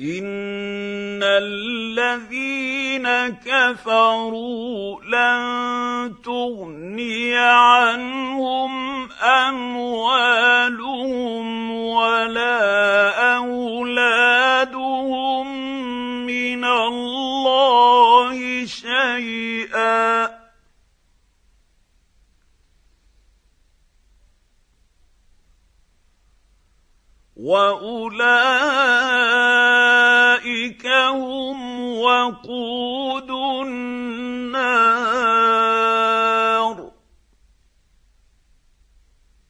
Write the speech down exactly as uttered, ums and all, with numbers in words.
إِنَّ الَّذِينَ كَفَرُوا لَن تُغْنِيَ عَنْهُمْ أَمْوَالُهُمْ وَلَا أَوْلَادُهُم مِّنَ اللَّهِ شَيْئًا ۖ وَأُولَٰئِكَ